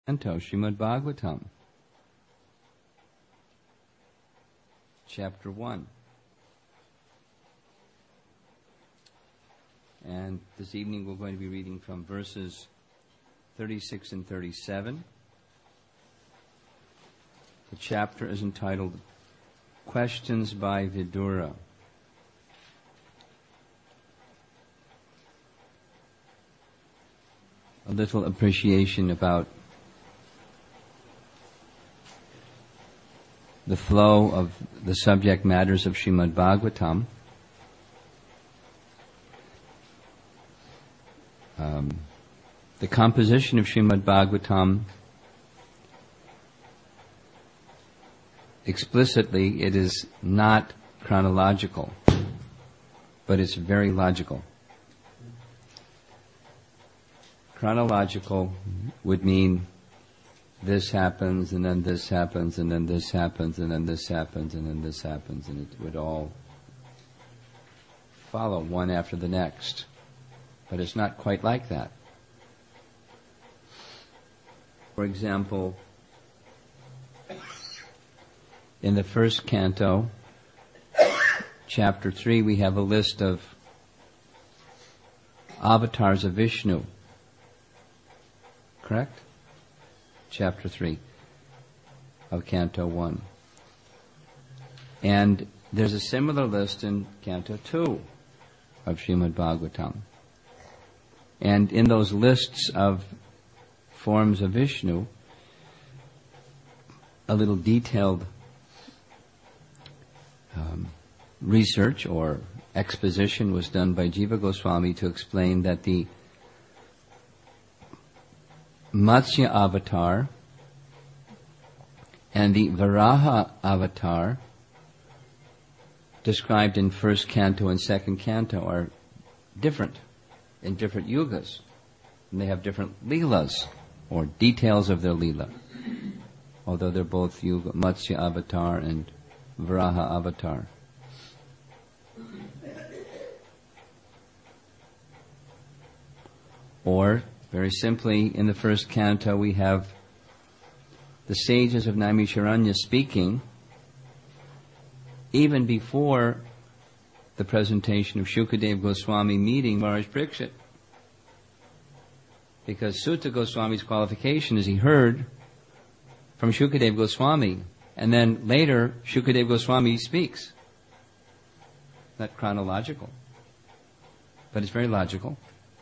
Canto, Srimad Bhagavatam, Chapter 1. And this evening we're going to be reading from verses 36 and 37. The chapter is entitled Questions by Vidura. A little appreciation about the flow of the subject matters of Srimad Bhagavatam. The composition of Srimad Bhagavatam, explicitly, it is not chronological, but it's very logical. Chronological would mean this happens, and then this happens, and then this happens, and then this happens, and then this happens, and it would all follow one after the next. But it's not quite like that. For example, in the first canto, chapter 3, we have a list of avatars of Vishnu. Correct? Chapter 3 of Canto 1. And there's a similar list in Canto 2 of Srimad Bhagavatam. And in those lists of forms of Vishnu, a little detailed research or exposition was done by Jiva Goswami to explain that the Matsya avatar and the Varaha avatar described in first canto and second canto are different in different yugas. And they have different leelas or details of their leela. Although they're both yuga, Matsya avatar and Varaha avatar. Or, very simply, in the first canto we have the sages of Naimisharanya speaking even before the presentation of Shukadeva Goswami meeting Maharaj Parikshit. Because Sutta Goswami's qualification is he heard from Shukadeva Goswami, and then later Shukadeva Goswami speaks. Not chronological, but it's very logical.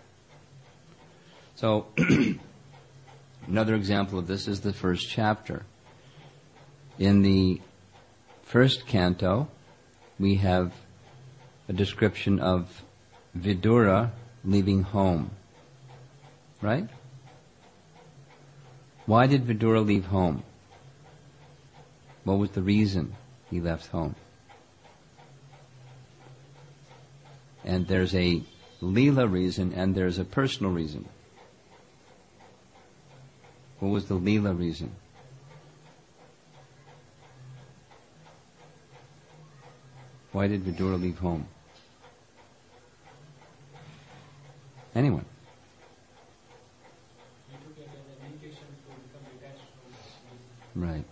So, another example of this is the first chapter. In the first canto, we have a description of Vidura leaving home. Right? Why did Vidura leave home? What was the reason he left home? And there's a Leela reason and there's a personal reason. What was the Leela reason? Why did Vidura leave home? Anyone? Right.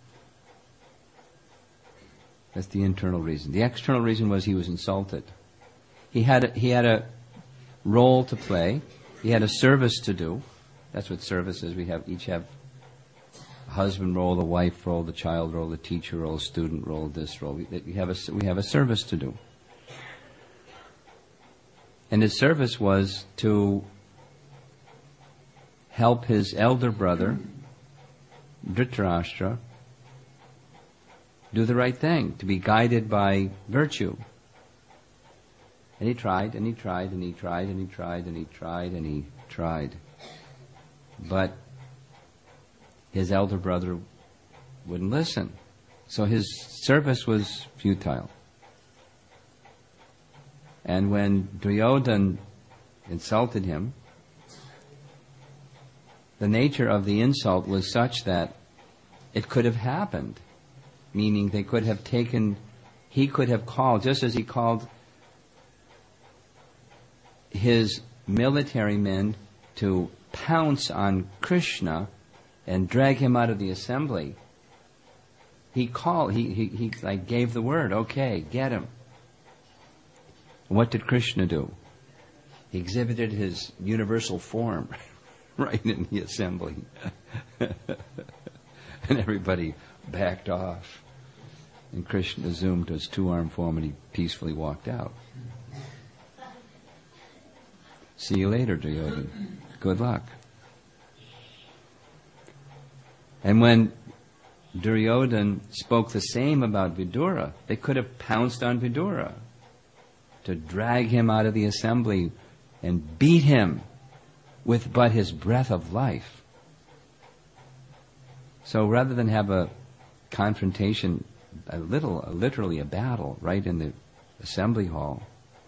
That's the internal reason. The external reason was he was insulted. He had a role to play. He had a service to do. That's what service is. We each have a husband role, a wife role, the child role, the teacher role, student role, this role. We have a service to do. And his service was to help his elder brother, Dhritarashtra, do the right thing, to be guided by virtue. And he tried, and he tried, and he tried, and he tried, and he tried, and he tried. But his elder brother wouldn't listen. So his service was futile. And when Duryodhana insulted him, the nature of the insult was such that it could have happened. Meaning he could have called, just as he called his military men to pounce on Krishna and drag him out of the assembly, he like gave the word, okay, get him. What did Krishna do? He exhibited his universal form right in the assembly. And everybody backed off. And Krishna assumed his two-armed form and he peacefully walked out. See you later, Duryodhana. Good luck. And when Duryodhana spoke the same about Vidura, they could have pounced on Vidura to drag him out of the assembly and beat him with but his breath of life. So rather than have a confrontation, literally a battle right in the assembly hall,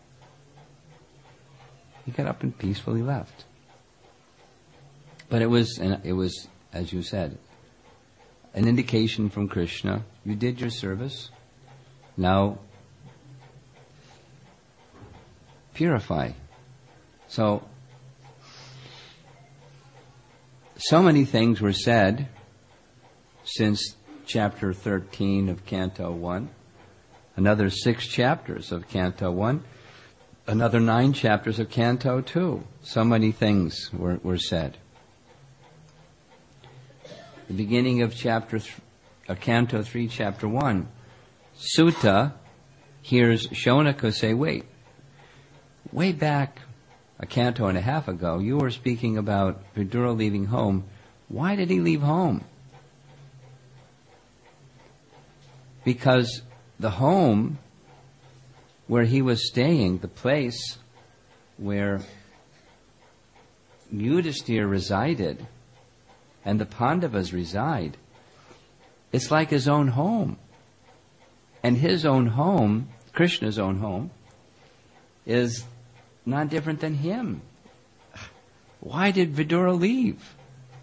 he got up and peacefully left. But it was, as you said, an indication from Krishna. You did your service. Now, purify. So many things were said since chapter 13 of Canto 1, another 6 chapters of Canto 1, another 9 chapters of Canto 2. So many things were said. The beginning of Canto 3, Chapter 1, Sutta hears Shonaka say, wait, way back a canto and a half ago, you were speaking about Vidura leaving home. Why did he leave home? Because the home where he was staying, the place where Yudhisthira resided and the Pandavas reside, it's like his own home. And his own home, Krishna's own home, is not different than him. Why did Vidura leave?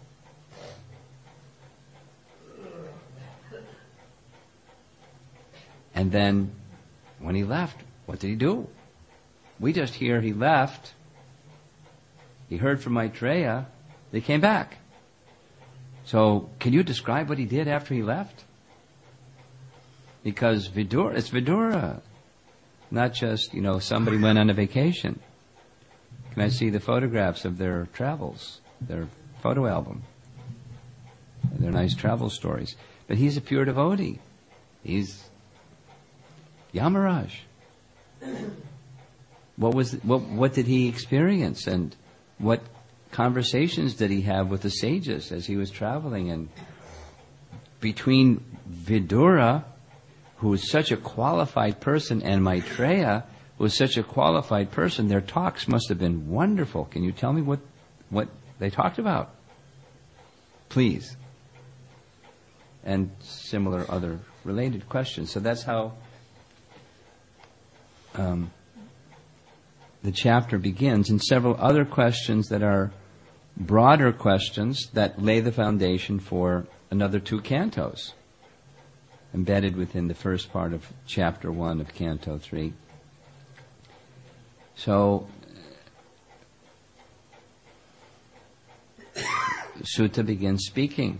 And then, when he left, what did he do? We just hear he left. He heard from Maitreya. They came back. So, can you describe what he did after he left? Because it's Vidura. Not just, somebody went on a vacation. Can I see the photographs of their travels, their photo album? Their nice travel stories. But he's a pure devotee. He's Yamaraj. What did he experience, and what conversations did he have with the sages as he was traveling? And between Vidura, who is such a qualified person, and Maitreya, who is such a qualified person, their talks must have been wonderful. Can you tell me what they talked about? Please. And similar other related questions. So that's how the chapter begins, and several other questions that are broader questions that lay the foundation for another 2 cantos, embedded within the first part of chapter 1 of Canto 3. So, Sutta begins speaking.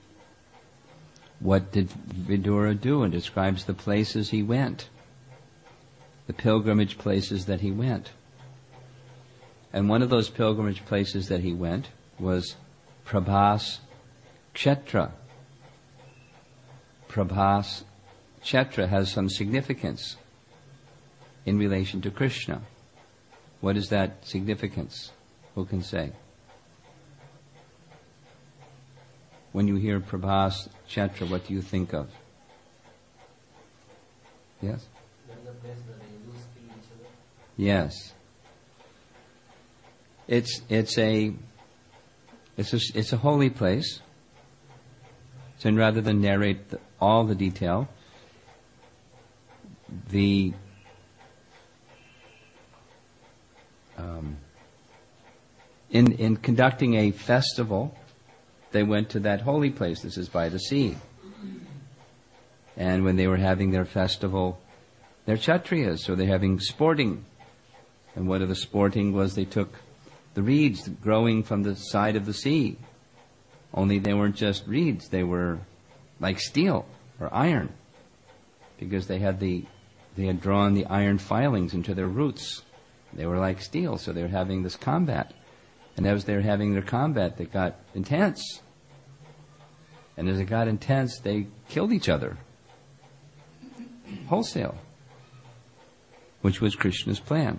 What did Vidura do? And describes the places he went, the pilgrimage places that he went. And one of those pilgrimage places that he went was Prabhas Kshetra. Prabhas Kshetra has some significance in relation to Krishna. What is that significance? Who can say? When you hear Prabhas Kshetra, what do you think of? Yes? Yes. It's a holy place. So rather than narrate all the detail, in conducting a festival, they went to that holy place. This is by the sea. And when they were having their festival, they're Kshatriyas, so they're having sporting. And one of the sporting was they took the reeds growing from the side of the sea, Only they weren't just reeds, they were like steel or iron, because they had drawn the iron filings into their roots. They were like steel, so they were having this combat. And as they were having their combat, it got intense. And as it got intense, they killed each other. Wholesale. Which was Krishna's plan.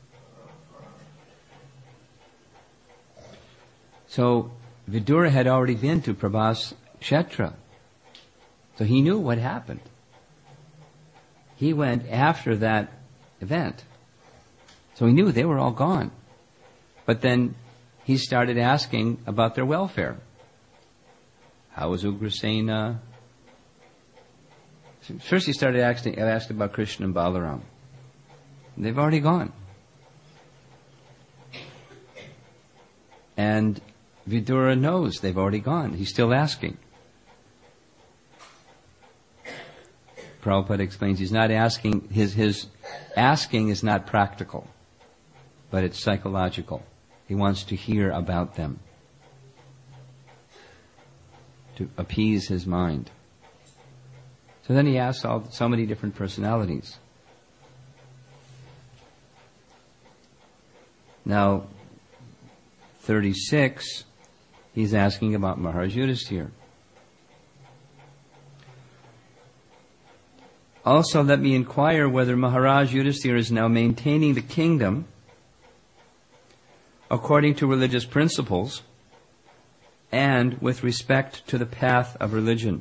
So, Vidura had already been to Prabhas Kshetra. So he knew what happened. He went after that event. So he knew they were all gone. But then he started asking about their welfare. How was Ugrasena? First he started asking about Krishna and Balaram. They've already gone. And Vidura knows they've already gone. He's still asking. Prabhupada explains he's not asking, his asking is not practical, but it's psychological. He wants to hear about them, to appease his mind. So then he asks so many different personalities. Now, 36, he's asking about Maharaj Yudhisthira. Also, let me inquire whether Maharaj Yudhisthira is now maintaining the kingdom according to religious principles and with respect to the path of religion.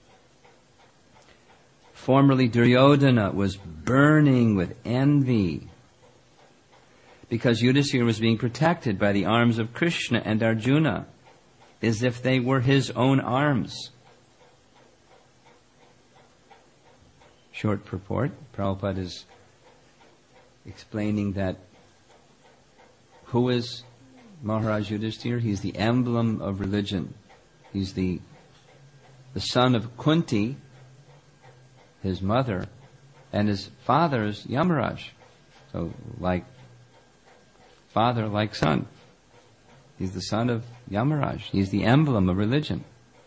Formerly, Duryodhana was burning with envy because Yudhisthira was being protected by the arms of Krishna and Arjuna as if they were his own arms. Short purport. Prabhupada is explaining that who is Maharaj Yudhisthira? He's the emblem of religion. He's the son of Kunti, his mother, and his father is Yamaraj. So, like father, like son. He's the son of Yamaraj. He's the emblem of religion.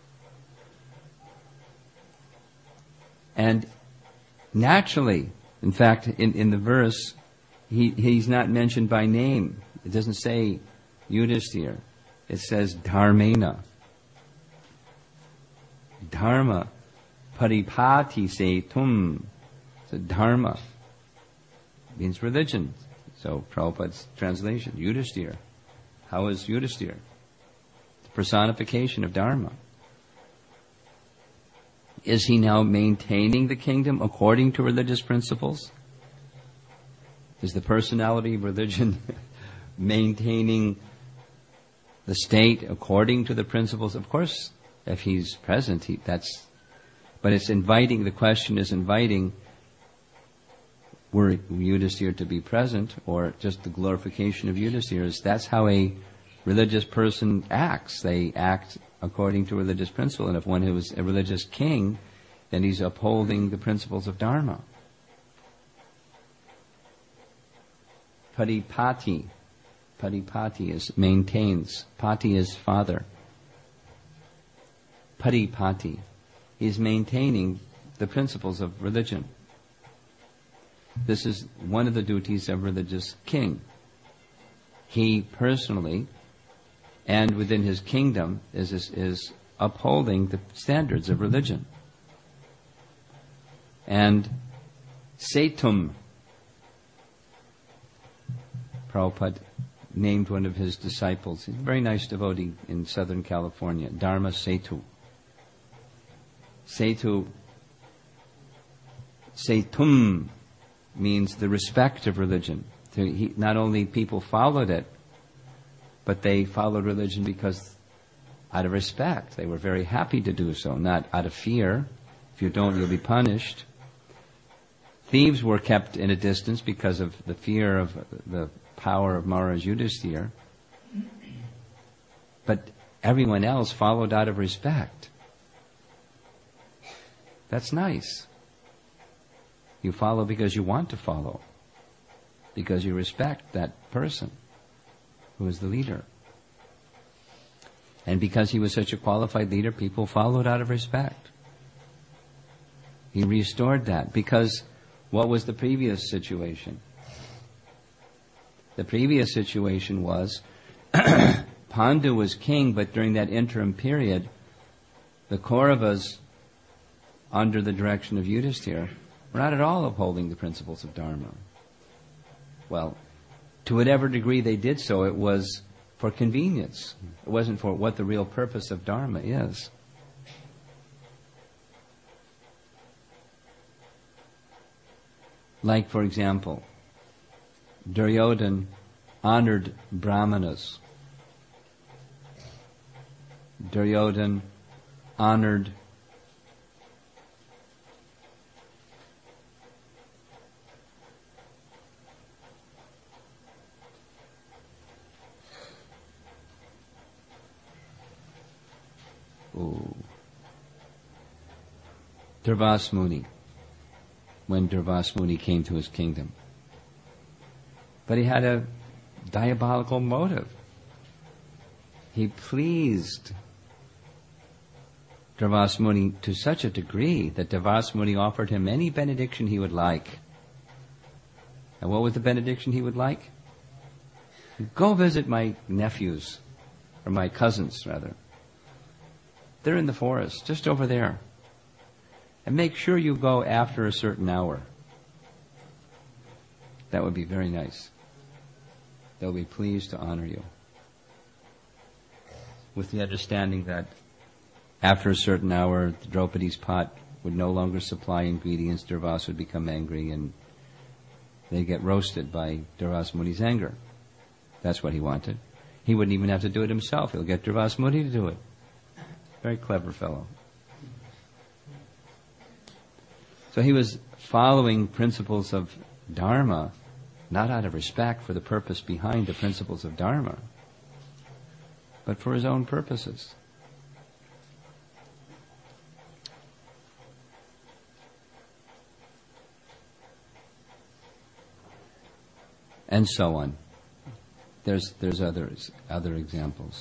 And naturally, in fact, in the verse, he's not mentioned by name. It doesn't say Yudhisthira. It says Dharmena. Dharma. Paripati setum. So Dharma means religion. So Prabhupada's translation, Yudhisthira. How is Yudhisthira? The personification of Dharma. Is he now maintaining the kingdom according to religious principles? Is the personality of religion maintaining the state according to the principles? Of course, if he's present, but it's inviting, the question is inviting, were Yudhisthira to be present, or just the glorification of Yudhisthira? That's how a religious person acts. They act according to religious principle. And if one who is a religious king, then he's upholding the principles of Dharma. Paripati. Paripati is maintains. Pati is father. Paripati. He's maintaining the principles of religion. This is one of the duties of a religious king. He personally, and within his kingdom, is upholding the standards of religion. And Setum, Prabhupada named one of his disciples. He's a very nice devotee in Southern California, Dharma Setu. Setum means the respect of religion. Not only people followed it, but they followed religion because out of respect. They were very happy to do so, not out of fear. If you don't, you'll be punished. Thieves were kept in a distance because of the fear of the power of Maharaj Yudhisthira. But everyone else followed out of respect. That's nice. You follow because you want to follow. Because you respect that person who is the leader. And because he was such a qualified leader, people followed out of respect. He restored that. Because what was the previous situation? The previous situation was Pandu was king, but during that interim period, the Kauravas, under the direction of Yudhishthira, were not at all upholding the principles of Dharma. Well, to whatever degree they did so, it was for convenience. It wasn't for what the real purpose of Dharma is. Like, for example, Duryodhana honored Brahmanas. Duryodhana honored Durvas Muni, when Durvas Muni came to his kingdom. But he had a diabolical motive. He pleased Durvas Muni to such a degree that Durvas Muni offered him any benediction he would like. And what was the benediction he would like? Go visit my nephews, or my cousins, rather. They're in the forest, just over there. And make sure you go after a certain hour. That would be very nice. They'll be pleased to honor you. With the understanding that after a certain hour, the Draupadi's pot would no longer supply ingredients, Durvas would become angry, and they'd get roasted by Durvas Muni's anger. That's what he wanted. He wouldn't even have to do it himself. He'll get Durvas Muni to do it. Very clever fellow. So he was following principles of Dharma, not out of respect for the purpose behind the principles of Dharma, but for his own purposes. And so on. There's other examples.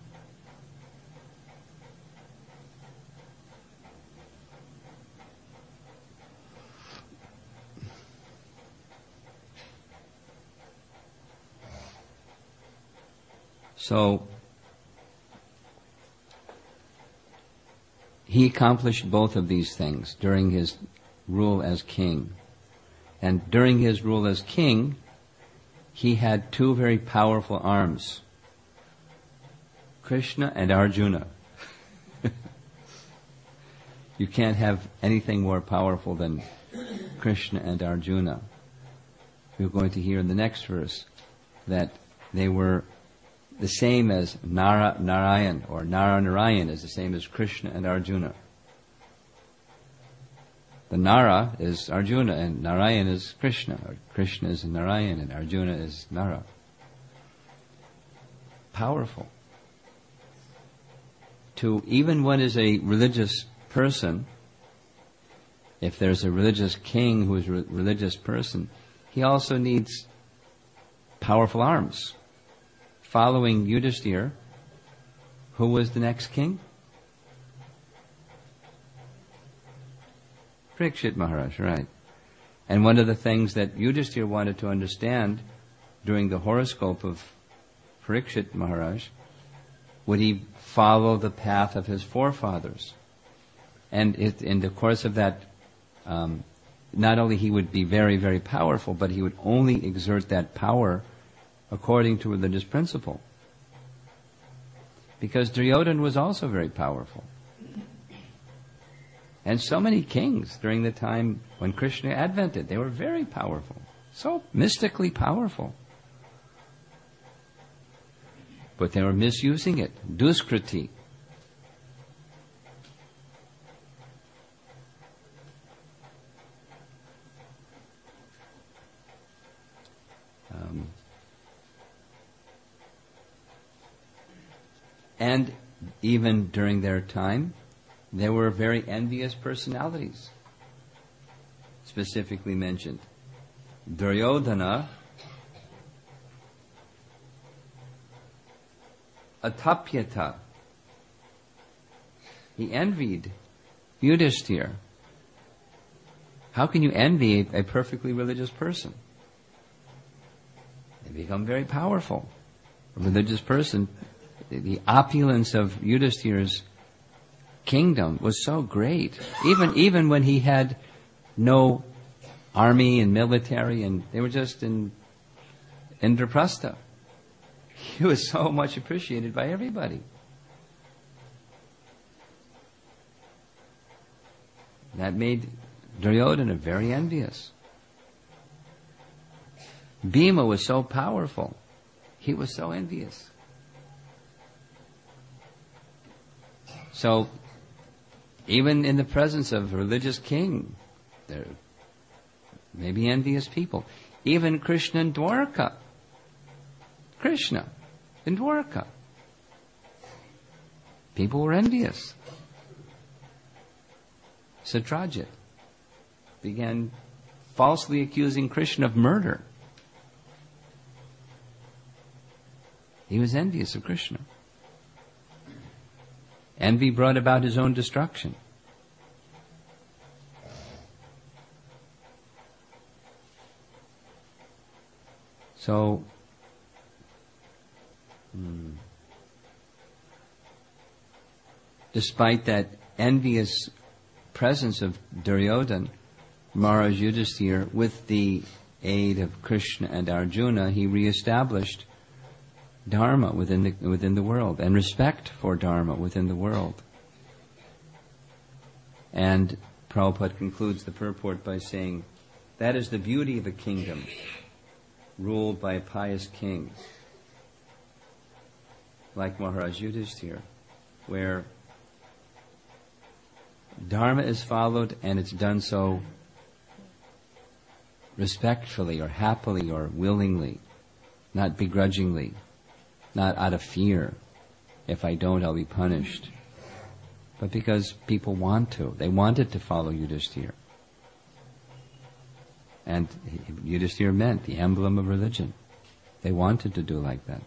So, he accomplished both of these things during his rule as king. And during his rule as king, he had two very powerful arms, Krishna and Arjuna. You can't have anything more powerful than Krishna and Arjuna. We're going to hear in the next verse that they were the same as Narayan, or Narayan is the same as Krishna and Arjuna. The Nara is Arjuna and Narayan is Krishna, or Krishna is Narayan and Arjuna is Nara. Powerful. To even one is a religious person, if there's a religious king who is a religious person, he also needs powerful arms. Following Yudhishthira, who was the next king? Parikshit Maharaj, right. And one of the things that Yudhishthira wanted to understand during the horoscope of Parikshit Maharaj, would he follow the path of his forefathers? And in the course of that, not only he would be very, very powerful, but he would only exert that power according to religious principle. Because Duryodhana was also very powerful. And so many kings during the time when Krishna advented, they were very powerful. So mystically powerful. But they were misusing it. Duskriti. And even during their time, there were very envious personalities, specifically mentioned. Duryodhana, Atapyata, He envied Yudhishthira. How can you envy a perfectly religious person? They become very powerful. A religious person, the opulence of Yudhishthira's kingdom was so great. Even when he had no army and military, and they were just in Indraprastha, he was so much appreciated by everybody. That made Duryodhana very envious. Bhima was so powerful. He was so envious. So, even in the presence of a religious king, there may be envious people. Even Krishna in Dwarka. Krishna in Dwarka. People were envious. Satyajit began falsely accusing Krishna of murder. He was envious of Krishna. Envy brought about his own destruction. So, despite that envious presence of Duryodhana, Maharaj Yudhishthira, with the aid of Krishna and Arjuna, he reestablished Dharma within the world, and respect for Dharma within the world. And Prabhupada concludes the purport by saying, that is the beauty of a kingdom ruled by a pious king, like Maharaj Yudhishthira, where Dharma is followed and it's done so respectfully or happily or willingly, not begrudgingly, not out of fear. If I don't, I'll be punished. But because people want to. They wanted to follow Yudhishthira. And Yudhishthira meant the emblem of religion. They wanted to do like that.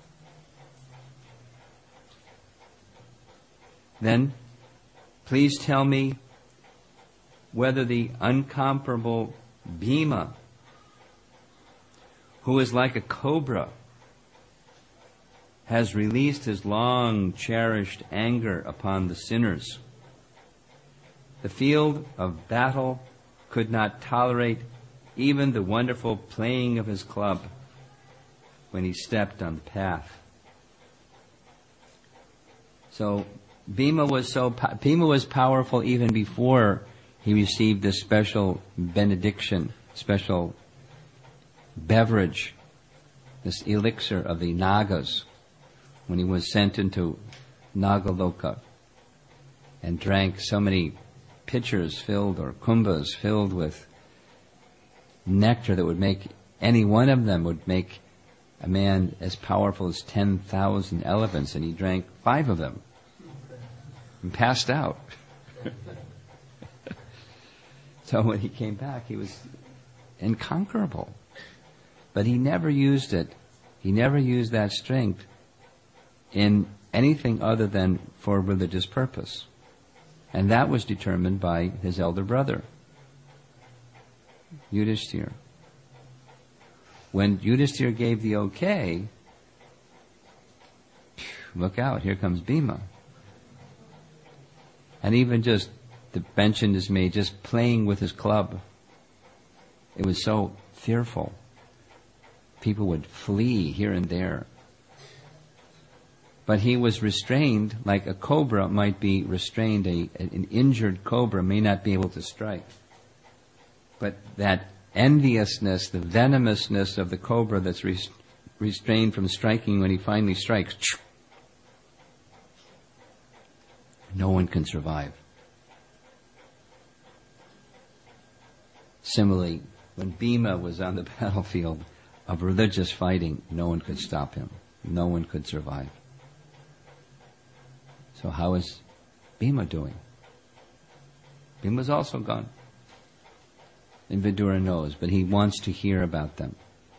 Then, please tell me whether the incomparable Bhima, who is like a cobra, has released his long-cherished anger upon the sinners. The field of battle could not tolerate even the wonderful playing of his club when he stepped on the path. So Bhima was powerful even before he received this special benediction, special beverage, this elixir of the Nagas, when he was sent into Nagaloka and drank so many pitchers filled, or kumbhas filled with nectar that would make, any one of them would make a man as powerful as 10,000 elephants, and he drank 5 of them and passed out. So when he came back, he was inconquerable. But he never used it. He never used that strength in anything other than for religious purpose. And that was determined by his elder brother, Yudhishthira. When Yudhishthira gave the okay, look out, here comes Bhima. And even just, the mention is made, just playing with his club. It was so fearful. People would flee here and there. But he was restrained like a cobra might be restrained. An injured cobra may not be able to strike. But that enviousness, the venomousness of the cobra that's restrained from striking when he finally strikes, no one can survive. Similarly, when Bhima was on the battlefield of religious fighting, no one could stop him. No one could survive. So how is Bhima doing? Bhima's also gone. And Vidura knows, but he wants to hear about them.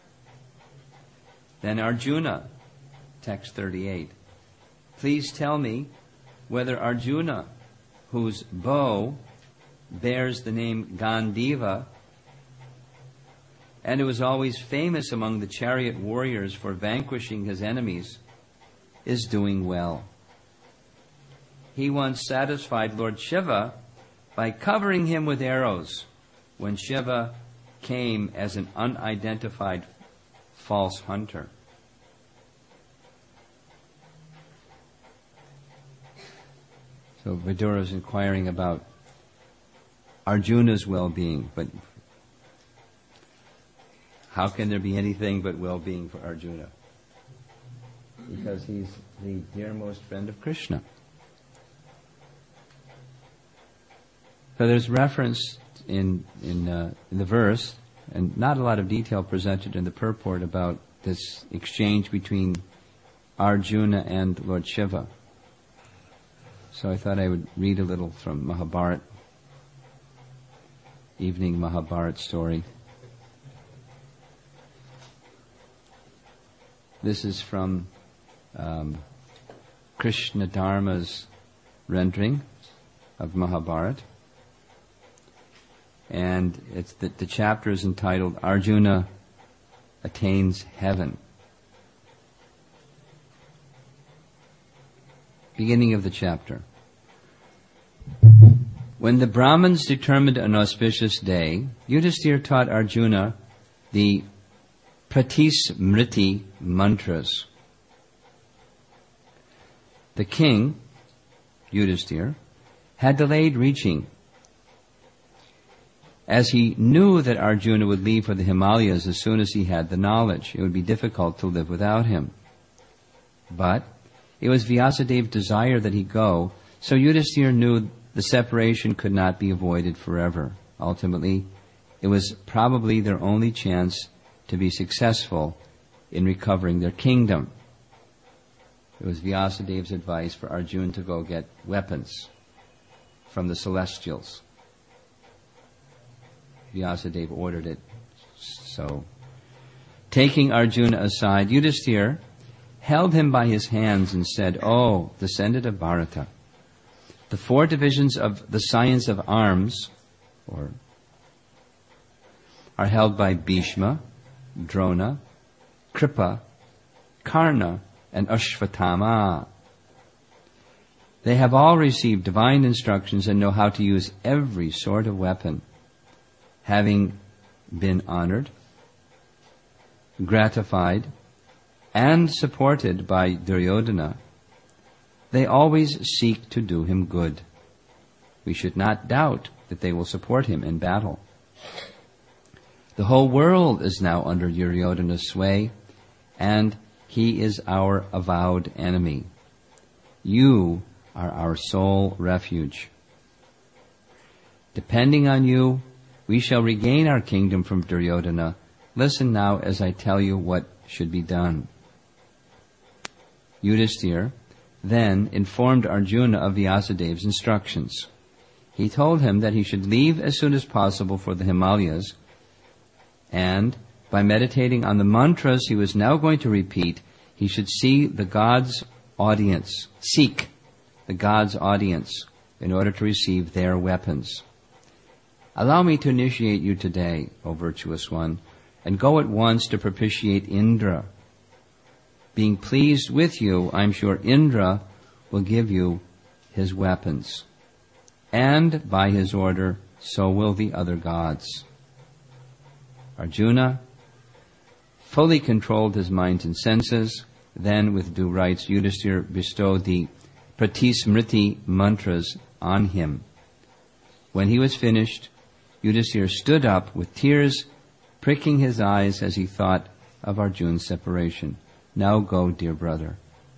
Then Arjuna, text 38. Please tell me whether Arjuna, whose bow bears the name Gandiva, and who was always famous among the chariot warriors for vanquishing his enemies, is doing well. He once satisfied Lord Shiva by covering him with arrows when Shiva came as an unidentified false hunter. So Vidura is inquiring about Arjuna's well-being, but how can there be anything but well-being for Arjuna? Because he's the dearmost friend of Krishna. So there's reference in the verse, and not a lot of detail presented in the purport about this exchange between Arjuna and Lord Shiva. So I thought I would read a little from Mahabharata, evening Mahabharata story. This is from Krishna Dharma's rendering of Mahabharata. And it's the chapter is entitled Arjuna Attains Heaven. Beginning of the chapter. When the Brahmins determined an auspicious day, Yudhisthira taught Arjuna the Pratismriti mantras. The king, Yudhisthira, had delayed reaching, as he knew that Arjuna would leave for the Himalayas as soon as he had the knowledge. It would be difficult to live without him. But it was Vyasadev's desire that he go, so Yudhisthira knew the separation could not be avoided forever. Ultimately, it was probably their only chance to be successful in recovering their kingdom. It was Vyasadev's advice for Arjuna to go get weapons from the celestials. Vyasadeva ordered it. So, taking Arjuna aside, Yudhisthira held him by his hands and said, "O descendant of Bharata, the 4 divisions of the science of arms are held by Bhishma, Drona, Kripa, Karna, and Ashvatthama. They have all received divine instructions and know how to use every sort of weapon. Having been honored, gratified, and supported by Duryodhana, they always seek to do him good. We should not doubt that they will support him in battle. The whole world is now under Duryodhana's sway, and he is our avowed enemy. You are our sole refuge. Depending on you, we shall regain our kingdom from Duryodhana. Listen now as I tell you what should be done." Yudhisthira then informed Arjuna of Vyasadev's instructions. He told him that he should leave as soon as possible for the Himalayas, and by meditating on the mantras he was now going to repeat, he should seek the God's audience in order to receive their weapons. "Allow me to initiate you today, O virtuous one, and go at once to propitiate Indra. Being pleased with you, I am sure Indra will give you his weapons. And by his order, so will the other gods." Arjuna fully controlled his mind and senses. Then, with due rites, Yudhisthira bestowed the Pratismriti mantras on him. When he was finished, Yudhisthira stood up with tears pricking his eyes as he thought of Arjuna's separation. "Now go, dear brother."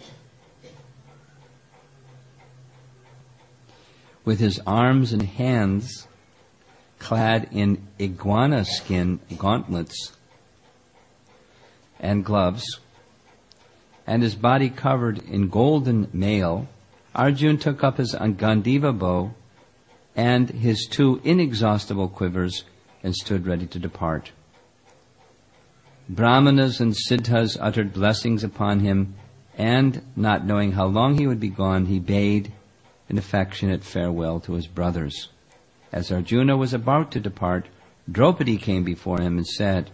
With his arms and hands clad in iguana skin gauntlets and gloves, and his body covered in golden mail, Arjuna took up his Gandiva bow and his 2 inexhaustible quivers and stood ready to depart. Brahmanas and Siddhas uttered blessings upon him, and, not knowing how long he would be gone, he bade an affectionate farewell to his brothers. As Arjuna was about to depart, Draupadi came before him and said,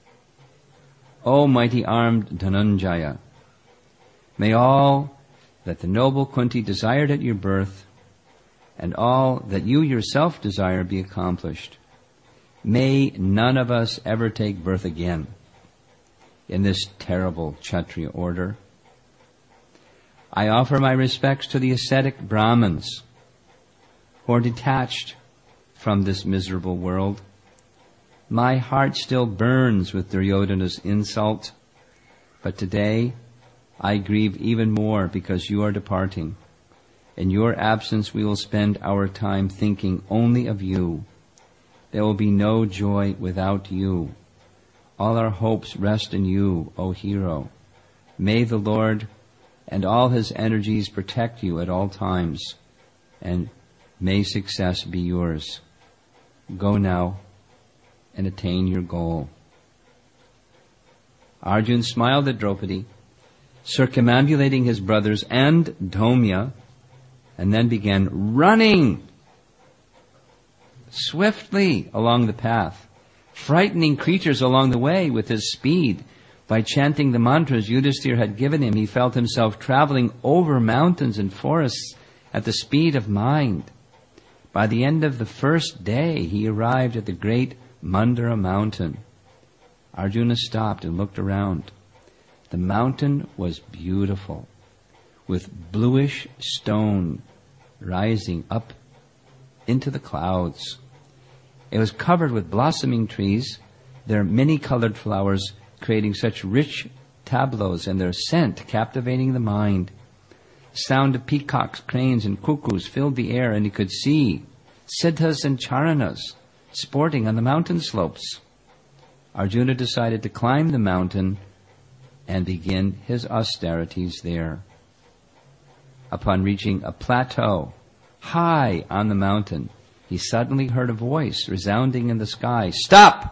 O mighty armed Dhananjaya, may all that the noble Kunti desired at your birth and all that you yourself desire be accomplished. May none of us ever take birth again in this terrible Kshatriya order. I offer my respects to the ascetic Brahmins who are detached from this miserable world. My heart still burns with Duryodhana's insult, but today I grieve even more because you are departing. In your absence we will spend our time thinking only of you. There will be no joy without you. All our hopes rest in you, O hero. May the Lord and all his energies protect you at all times, and may success be yours. Go now and attain your goal. Arjuna smiled at Draupadi, circumambulating his brothers and Dhaumya, and then began running swiftly along the path, frightening creatures along the way with his speed. By chanting the mantras Yudhisthira had given him, he felt himself traveling over mountains and forests at the speed of mind. By the end of the first day, he arrived at the great Mandara mountain. Arjuna stopped and looked around. The mountain was beautiful, with bluish stone rising up into the clouds. It was covered with blossoming trees, their many-colored flowers creating such rich tableaus and their scent captivating the mind. The sound of peacocks, cranes, and cuckoos filled the air, and he could see siddhas and charanas sporting on the mountain slopes. Arjuna decided to climb the mountain and begin his austerities there. Upon reaching a plateau high on the mountain, he suddenly heard a voice resounding in the sky, "Stop!"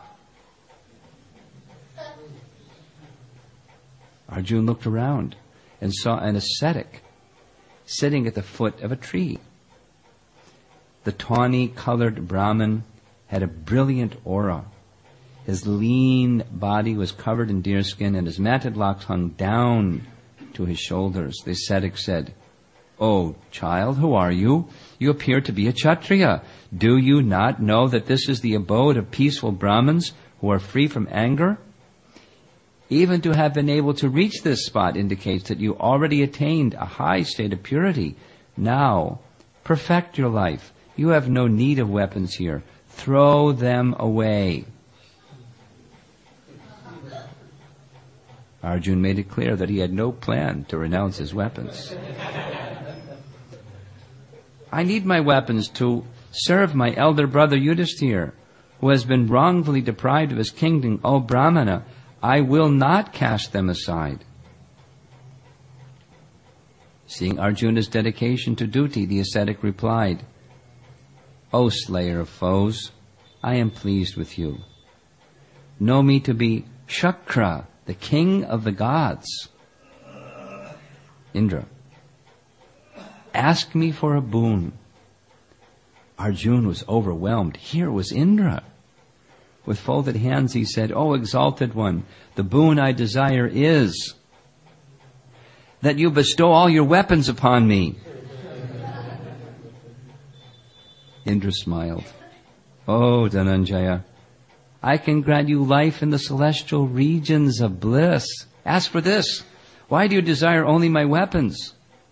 Arjuna looked around and saw an ascetic sitting at the foot of a tree. The tawny-colored Brahmin had a brilliant aura. His lean body was covered in deerskin, and his matted locks hung down to his shoulders. The ascetic said, "Oh, child, who are you? You appear to be a Kshatriya. Do you not know that this is the abode of peaceful Brahmins who are free from anger? Even to have been able to reach this spot indicates that you already attained a high state of purity. Now, perfect your life. You have no need of weapons here. Throw them away." Arjuna made it clear that he had no plan to renounce his weapons. "I need my weapons to serve my elder brother Yudhisthira, who has been wrongfully deprived of his kingdom. O Brahmana, I will not cast them aside." Seeing Arjuna's dedication to duty, the ascetic replied, "O slayer of foes, I am pleased with you. Know me to be Shakra, the king of the gods. Indra, ask me for a boon." Arjuna was overwhelmed. Here was Indra. With folded hands he said, "O exalted one, the boon I desire is that you bestow all your weapons upon me." Indra smiled. "Oh, Dhananjaya, I can grant you life in the celestial regions of bliss. Ask for this. Why do you desire only my weapons?"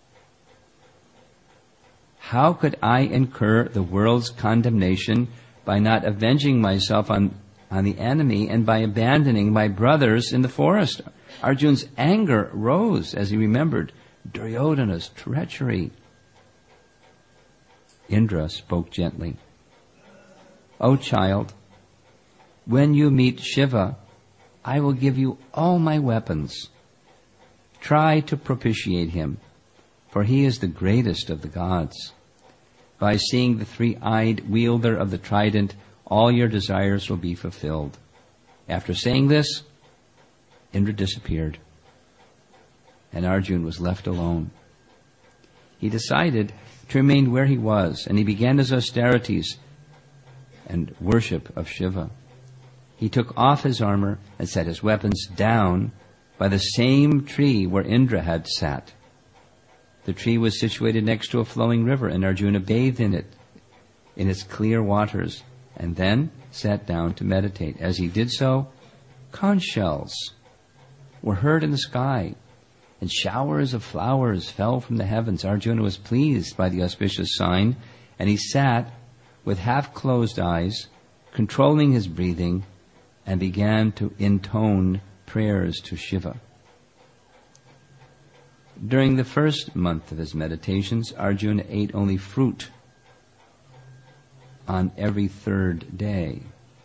"How could I incur the world's condemnation by not avenging myself on the enemy and by abandoning my brothers in the forest?" Arjuna's anger rose as he remembered Duryodhana's treachery. Indra spoke gently. "O child, when you meet Shiva, I will give you all my weapons. Try to propitiate him, for he is the greatest of the gods. By seeing the three-eyed wielder of the trident, all your desires will be fulfilled." After saying this, Indra disappeared, and Arjuna was left alone. he decided to remain where he was, and he began his austerities and worship of Shiva. He took off his armor and set his weapons down by the same tree where Indra had sat. The tree was situated next to a flowing river, and Arjuna bathed in it, in its clear waters, and then sat down to meditate. As he did so, conch shells were heard in the sky, and showers of flowers fell from the heavens. Arjuna was pleased by the auspicious sign, and he sat with half-closed eyes, controlling his breathing, and began to intone prayers to Shiva. During the first month of his meditations, Arjuna ate only fruit on every third day.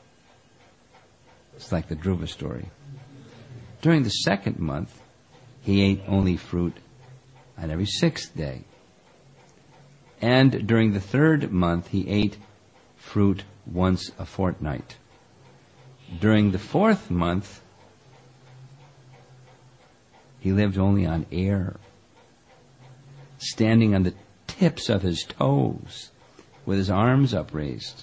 It's like the Dhruva story. During the second month, he ate only fruit on every sixth day. And during the third month, he ate fruit once a fortnight. During the fourth month, he lived only on air, standing on the tips of his toes, with his arms upraised.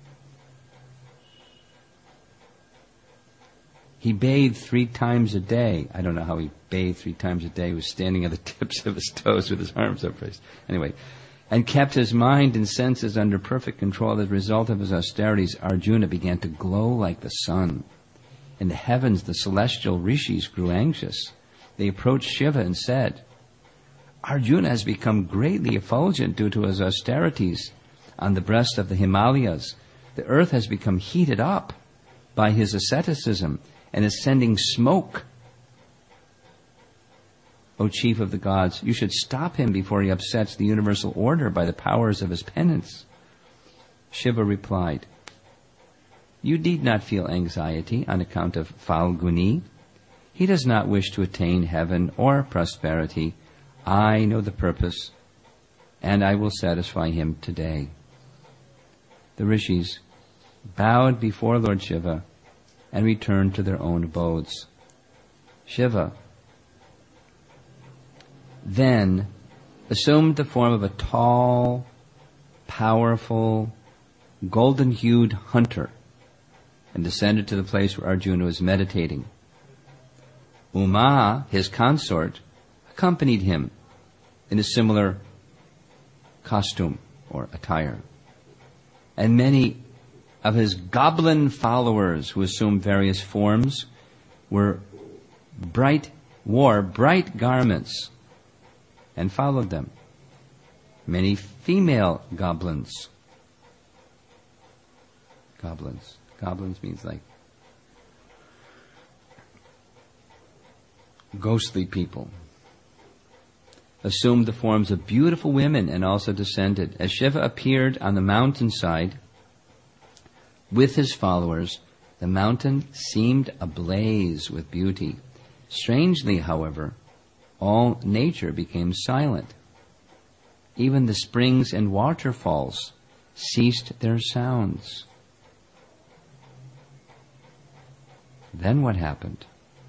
He bathed 3 times a day. I don't know how he bathed 3 times a day. He was standing on the tips of his toes with his arms upraised. Anyway, and kept his mind and senses under perfect control. As a result of his austerities, Arjuna began to glow like the sun. In the heavens, the celestial rishis grew anxious. They approached Shiva and said, Arjuna has become greatly effulgent due to his austerities on the breast of the Himalayas. The earth has become heated up by his asceticism and is sending smoke. O chief of the gods, you should stop him before he upsets the universal order by the powers of his penance. Shiva replied, you need not feel anxiety on account of Falguni. He does not wish to attain heaven or prosperity. I know the purpose, and I will satisfy him today. The rishis bowed before Lord Shiva and returned to their own abodes. Shiva then assumed the form of a tall, powerful, golden-hued hunter and descended to the place where Arjuna was meditating. Uma, his consort, accompanied him in a similar costume or attire. And many of his goblin followers, who assumed various forms, wore bright garments and followed them. Many female goblins. Goblins means like ghostly people. Assumed the forms of beautiful women and also descended. As Shiva appeared on the mountainside with his followers, the mountain seemed ablaze with beauty. Strangely, however, all nature became silent. Even the springs and waterfalls ceased their sounds. Then what happened?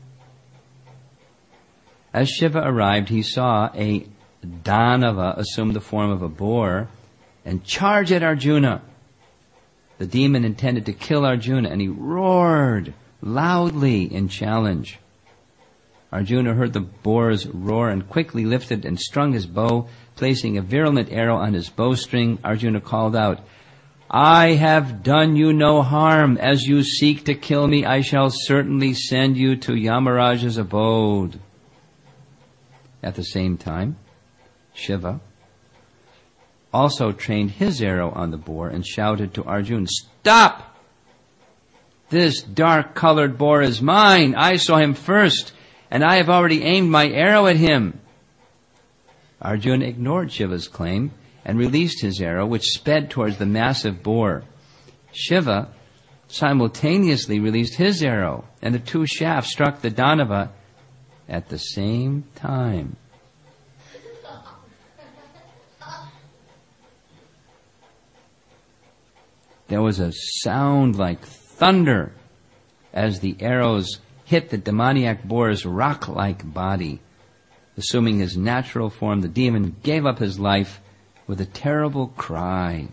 As Shiva arrived, he saw a Danava assume the form of a boar and charge at Arjuna. The demon intended to kill Arjuna, and he roared loudly in challenge. Arjuna heard the boar's roar and quickly lifted and strung his bow, placing a virulent arrow on his bowstring. Arjuna called out, I have done you no harm. As you seek to kill me, I shall certainly send you to Yamaraja's abode. At the same time, Shiva also trained his arrow on the boar and shouted to Arjuna, Stop! This dark-colored boar is mine. I saw him first, and I have already aimed my arrow at him. Arjuna ignored Shiva's claim and released his arrow, which sped towards the massive boar. Shiva simultaneously released his arrow, and the 2 shafts struck the Danava at the same time. There was a sound like thunder as the arrows hit the demoniac boar's rock-like body. Assuming his natural form, the demon gave up his life with a terrible cry.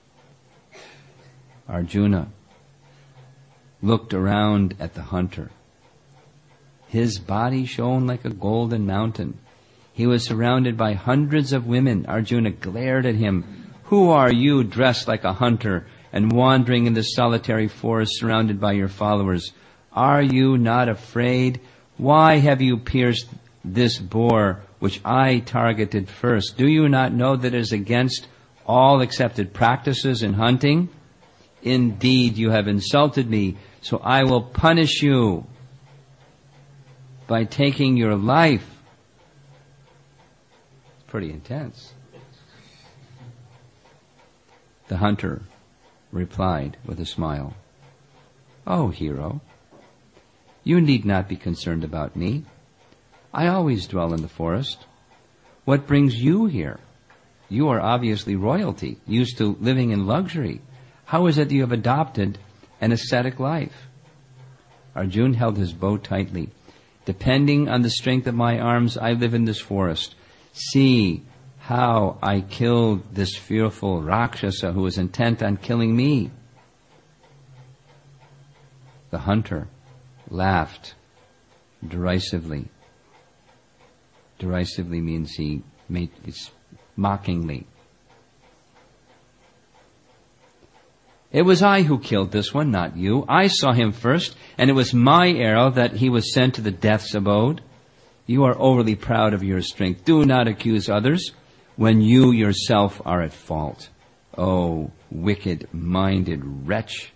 Arjuna looked around at the hunter. His body shone like a golden mountain. He was surrounded by hundreds of women. Arjuna glared at him. Who are you, dressed like a hunter and wandering in the solitary forest surrounded by your followers? Are you not afraid? Why have you pierced this boar which I targeted first? Do you not know that it is against all accepted practices in hunting? Indeed, you have insulted me, so I will punish you by taking your life. It's pretty intense. The hunter replied with a smile, "Oh, hero, you need not be concerned about me. I always dwell in the forest. What brings you here? You are obviously royalty, used to living in luxury. How is it that you have adopted an ascetic life?" Arjuna held his bow tightly. "Depending on the strength of my arms, I live in this forest. See how I killed this fearful Rakshasa who was intent on killing me." The hunter laughed derisively. Derisively means it's mockingly. "It was I who killed this one, not you. I saw him first, and it was my arrow that he was sent to the death's abode. You are overly proud of your strength. Do not accuse others when you yourself are at fault. Oh, wicked-minded wretch!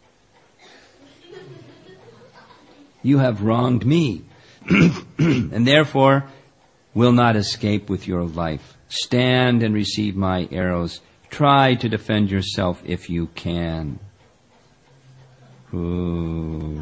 You have wronged me, and therefore will not escape with your life. Stand and receive my arrows. Try to defend yourself if you can." Ooh.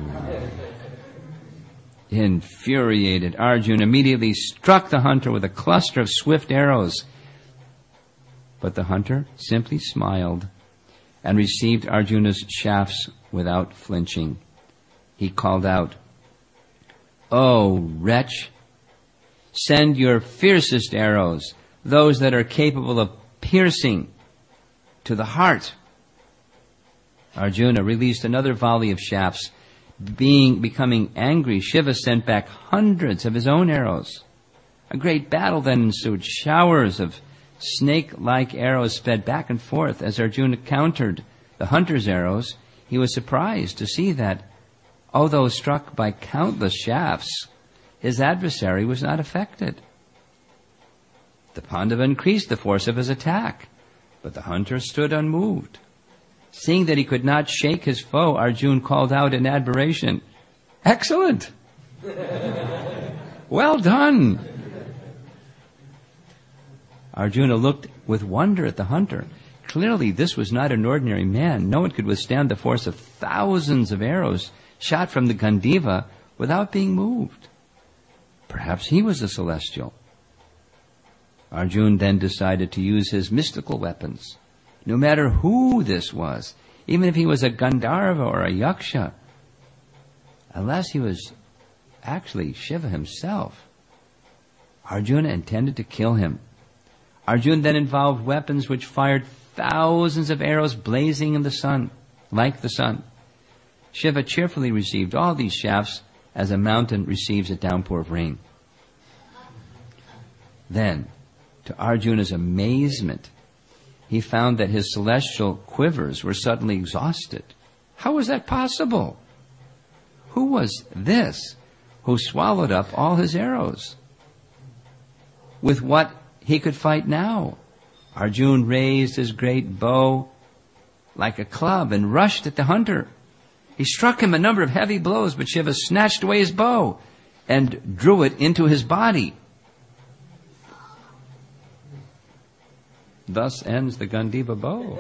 Infuriated, Arjuna immediately struck the hunter with a cluster of swift arrows. But the hunter simply smiled and received Arjuna's shafts without flinching. He called out, "Oh, wretch! Send your fiercest arrows, those that are capable of piercing to the heart." Arjuna released another volley of shafts. Becoming angry, Shiva sent back hundreds of his own arrows. A great battle then ensued. Showers of snake-like arrows sped back and forth. As Arjuna countered the hunter's arrows, he was surprised to see that, although struck by countless shafts, his adversary was not affected. The Pandava increased the force of his attack, but the hunter stood unmoved. Seeing that he could not shake his foe, Arjuna called out in admiration, "Excellent! Well done!" Arjuna looked with wonder at the hunter. Clearly, this was not an ordinary man. No one could withstand the force of thousands of arrows shot from the Gandiva without being moved. Perhaps he was a celestial. Arjuna then decided to use his mystical weapons. No matter who this was, even if he was a Gandharva or a Yaksha, unless he was actually Shiva himself, Arjuna intended to kill him. Arjuna then involved weapons which fired thousands of arrows blazing in the sun, like the sun. Shiva cheerfully received all these shafts as a mountain receives a downpour of rain. Then, to Arjuna's amazement, he found that his celestial quivers were suddenly exhausted. How was that possible? Who was this who swallowed up all his arrows? With what he could fight now? Arjuna raised his great bow like a club and rushed at the hunter. He struck him a number of heavy blows, but Shiva snatched away his bow and drew it into his body. Thus ends the Gandiva bow.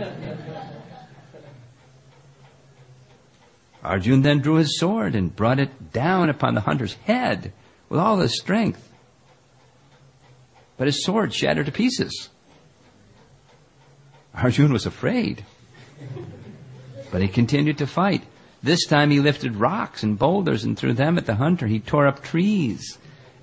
Arjuna then drew his sword and brought it down upon the hunter's head with all his strength. But his sword shattered to pieces. Arjuna was afraid, but he continued to fight. This time he lifted rocks and boulders and threw them at the hunter. He tore up trees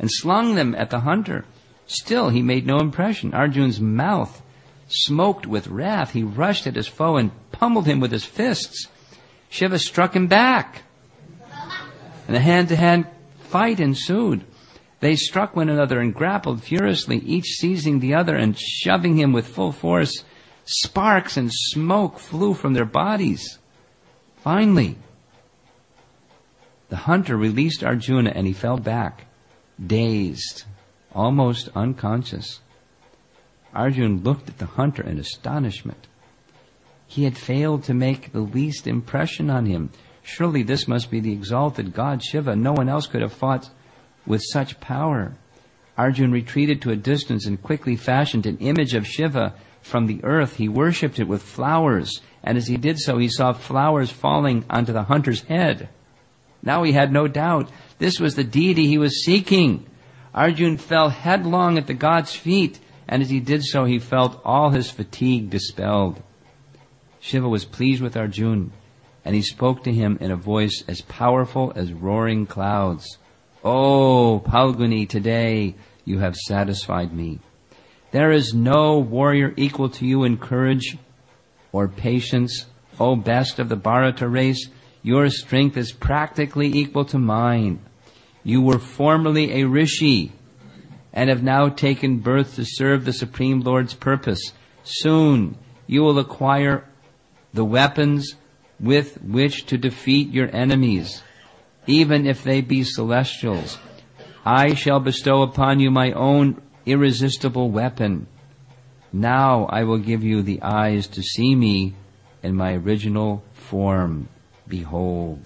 and slung them at the hunter. Still he made no impression. Arjun's mouth smoked with wrath. He rushed at his foe and pummeled him with his fists. Shiva struck him back, and a hand-to-hand fight ensued. They struck one another and grappled furiously, each seizing the other and shoving him with full force. Sparks and smoke flew from their bodies. Finally, the hunter released Arjuna and he fell back, dazed, almost unconscious. Arjuna looked at the hunter in astonishment. He had failed to make the least impression on him. Surely this must be the exalted god Shiva. No one else could have fought with such power. Arjuna retreated to a distance and quickly fashioned an image of Shiva from the earth. He worshipped it with flowers, and as he did so, he saw flowers falling onto the hunter's head. Now he had no doubt this was the deity he was seeking. Arjuna fell headlong at the god's feet, and as he did so, he felt all his fatigue dispelled. Shiva was pleased with Arjuna, and he spoke to him in a voice as powerful as roaring clouds. "Oh, Phalguni, today you have satisfied me. There is no warrior equal to you in courage or patience. O best of the Bharata race, your strength is practically equal to mine. You were formerly a rishi and have now taken birth to serve the Supreme Lord's purpose. Soon you will acquire the weapons with which to defeat your enemies, even if they be celestials. I shall bestow upon you my own irresistible weapon. Now I will give you the eyes to see me in my original form. Behold."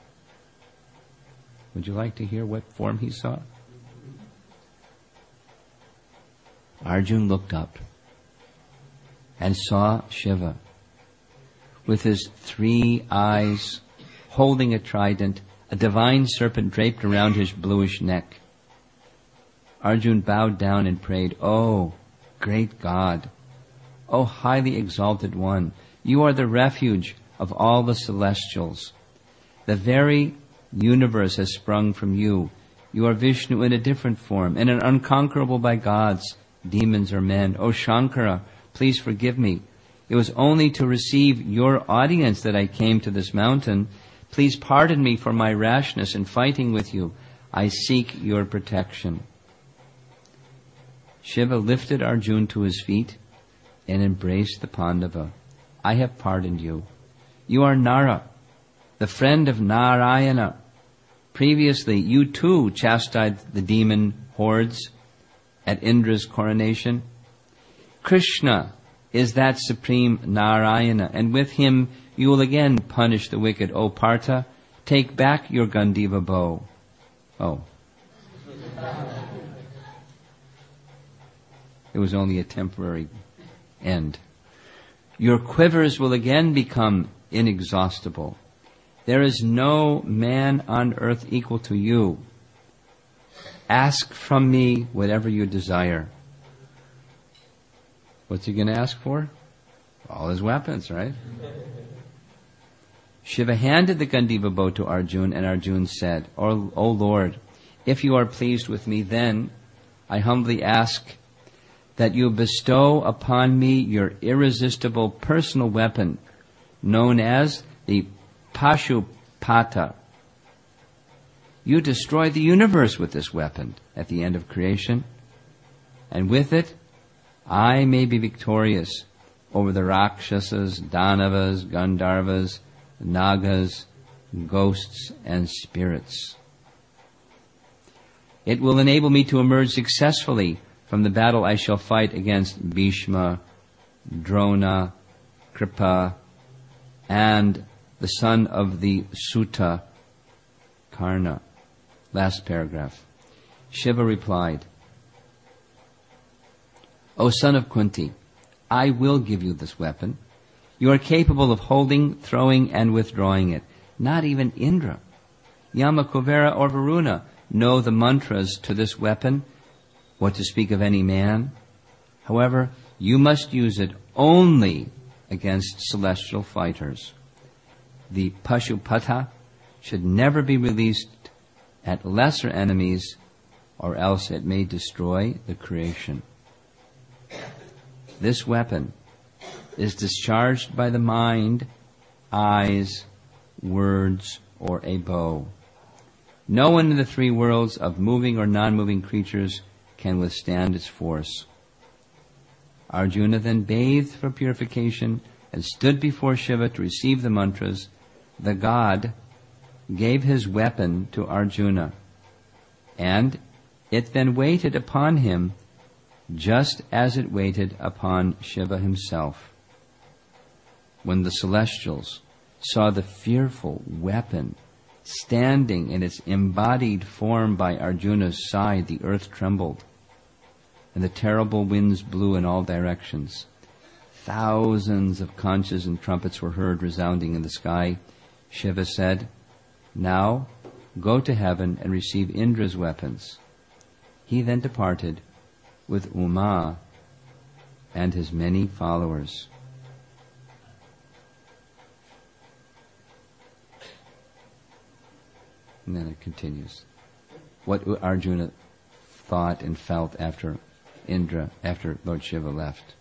Would you like to hear what form he saw? Arjuna looked up and saw Shiva with his 3 eyes, holding a trident, a divine serpent draped around his bluish neck. Arjuna bowed down and prayed, "Oh, great God, O highly exalted one, you are the refuge of all the celestials. The very universe has sprung from you. You are Vishnu in a different form, and unconquerable by gods, demons, or men. O Shankara, please forgive me. It was only to receive your audience that I came to this mountain. Please pardon me for my rashness in fighting with you. I seek your protection." Shiva lifted Arjuna to his feet and embraced the Pandava. "I have pardoned you. You are Nara, the friend of Narayana. Previously, you too chastised the demon hordes at Indra's coronation. Krishna is that supreme Narayana, and with him you will again punish the wicked. O Partha, take back your Gandiva bow." Oh. It was only a temporary end. "Your quivers will again become inexhaustible. There is no man on earth equal to you. Ask from me whatever you desire." What's he going to ask for? All his weapons, right? Shiva handed the Gandiva bow to Arjuna, and Arjuna said, O Lord, if you are pleased with me, then I humbly ask that you bestow upon me your irresistible personal weapon, known as the Pashupata. You destroy the universe with this weapon at the end of creation, and with it I may be victorious over the Rakshasas, Danavas, Gandharvas, Nagas, ghosts, and spirits. It will enable me to emerge successfully from the battle I shall fight against Bhishma, Drona, Kripa, and the son of the Sutta, Karna. Last paragraph. Shiva replied, O son of Kunti, I will give you this weapon. You are capable of holding, throwing, and withdrawing it. Not even Indra, Yama, Kuvera, or Varuna know the mantras to this weapon, what to speak of any man. However, you must use it only against celestial fighters. The Pashupata should never be released at lesser enemies or else it may destroy the creation. This weapon is discharged by the mind, eyes, words, or a bow. No one in the three worlds of moving or non-moving creatures can withstand its force. Arjuna then bathed for purification and stood before Shiva to receive the mantras. The god gave his weapon to Arjuna, and it then waited upon him just as it waited upon Shiva himself. When the celestials saw the fearful weapon standing in its embodied form by Arjuna's side, the earth trembled, and the terrible winds blew in all directions. Thousands of conches and trumpets were heard resounding in the sky. Shiva said, "Now go to heaven and receive Indra's weapons." He then departed with Uma and his many followers. And then it continues. What Arjuna thought and felt after Lord Shiva left.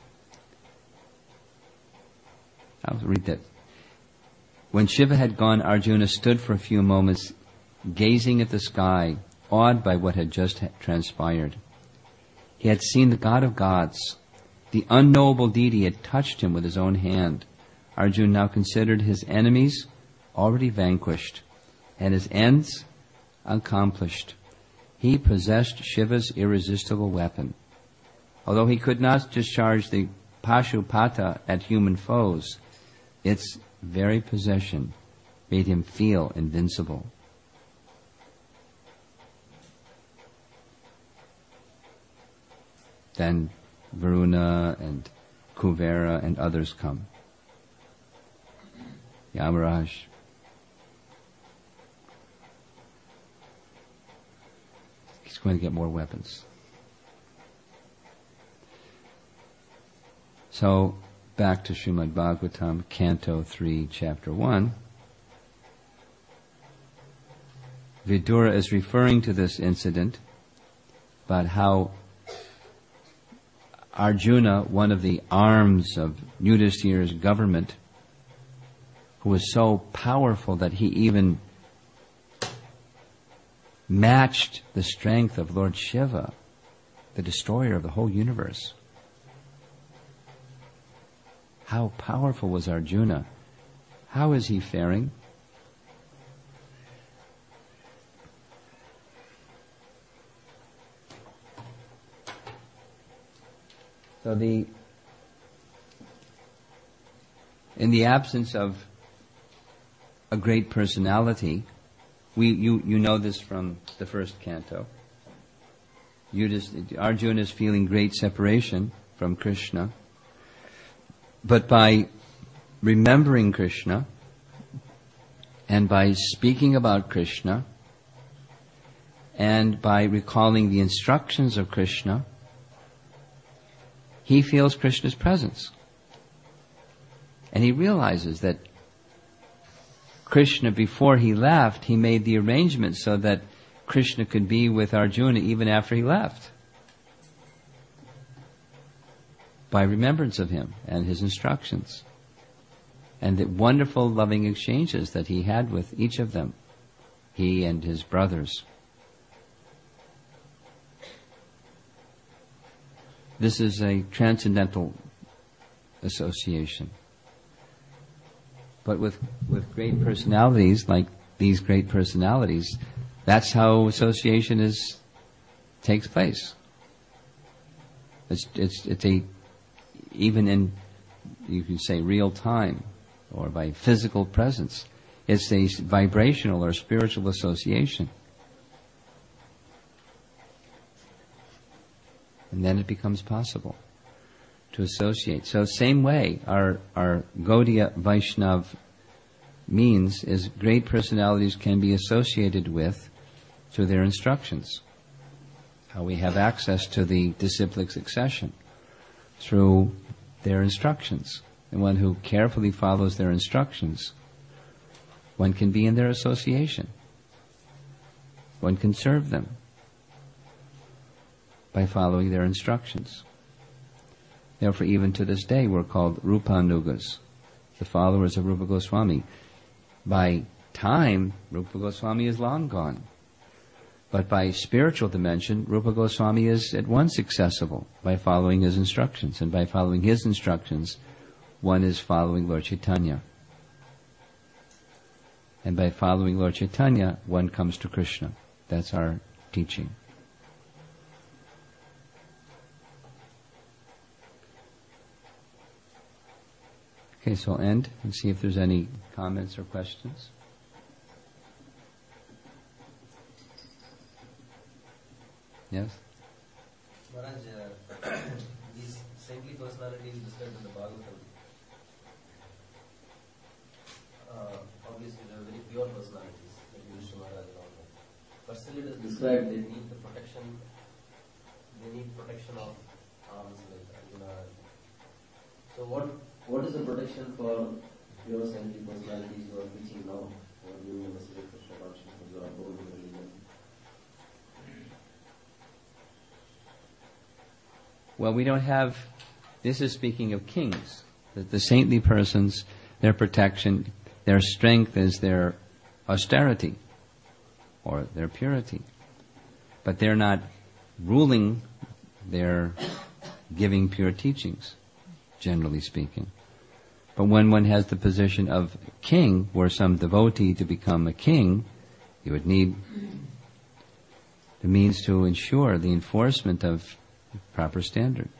I'll read that. When Shiva had gone, Arjuna stood for a few moments, gazing at the sky, awed by what had just transpired. He had seen the God of gods. The unknowable deity had touched him with his own hand. Arjuna now considered his enemies already vanquished and his ends accomplished. He possessed Shiva's irresistible weapon. Although he could not discharge the Pashupata at human foes, its very possession made him feel invincible. Then Varuna and Kuvera and others come. Yamaraj. He's going to get more weapons. So, back to Srimad Bhagavatam, Canto 3, Chapter 1. Vidura is referring to this incident about how Arjuna, one of the arms of Yudhishthira's government, who was so powerful that he even matched the strength of Lord Shiva, the destroyer of the whole universe. How powerful was Arjuna? How is he faring? So in the absence of a great personality, you know this from the first canto. Arjuna is feeling great separation from Krishna, but by remembering Krishna and by speaking about Krishna and by recalling the instructions of Krishna, he feels Krishna's presence. And he realizes that Krishna, before he left, he made the arrangement so that Krishna could be with Arjuna even after he left, by remembrance of him and his instructions, and the wonderful loving exchanges that he had with each of them, he and his brothers. This is a transcendental association. But with great personalities, like these great personalities, that's how association takes place. It's even in, you can say, real time, or by physical presence. It's a vibrational or spiritual association. And then it becomes possible to associate. So same way, our Gaudiya Vaishnav means is great personalities can be associated with through their instructions. How we have access to the disciplic succession through their instructions. And one who carefully follows their instructions, one can be in their association. One can serve them. by following their instructions. Therefore, even to this day, we're called Rupanugas, the followers of Rupa Goswami. By time, Rupa Goswami is long gone. But by spiritual dimension, Rupa Goswami is at once accessible by following his instructions. And by following his instructions, one is following Lord Chaitanya. And by following Lord Chaitanya, one comes to Krishna. That's our teaching. Okay, so I'll end and see if there's any comments or questions. Yes? Maharaj, these saintly personalities described in the Bhagavatam, obviously they are very pure personalities, like Vishnu Maharaj and all that. But still it is described they need the protection, of arms like Arjuna. So what is the protection for pure saintly personalities who are preaching now, who are doing the message of Krishna consciousness, who are upholding religion? Well, we don't have, this is speaking of kings, that the saintly persons, their protection, their strength is their austerity or their purity. But they're not ruling, they're giving pure teachings, generally speaking. But when one has the position of king, where some devotee to become a king, you would need the means to ensure the enforcement of proper standard.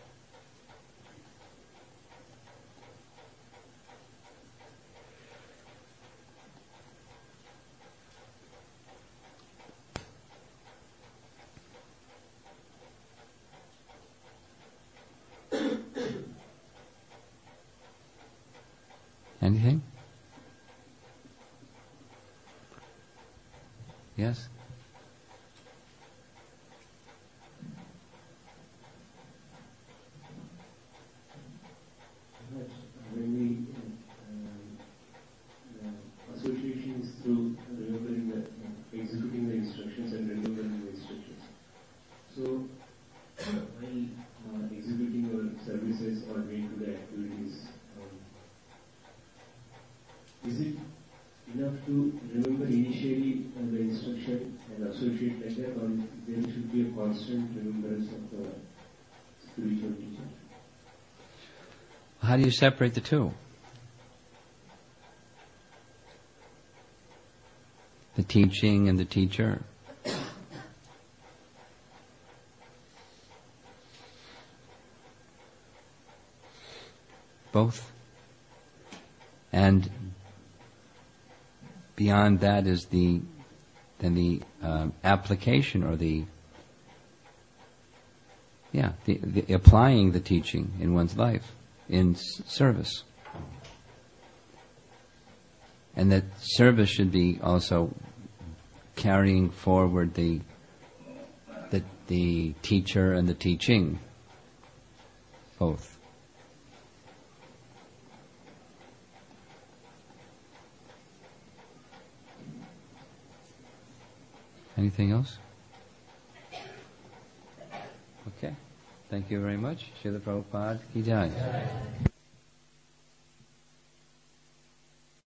Anything? Yes? When we association is through remembering executing the instructions and remembering the instructions. So while executing our services or day-to-day activities, is it enough to remember initially the instruction and associate like that, or there should be a constant remembrance of the spiritual teacher? How do you separate the two? The teaching and the teacher. Both. And beyond that is the application or the applying the teaching in one's life, in service. And that service should be also carrying forward the teacher and the teaching, both. Anything else? Okay. Thank you very much. Srila Prabhupada ki jai.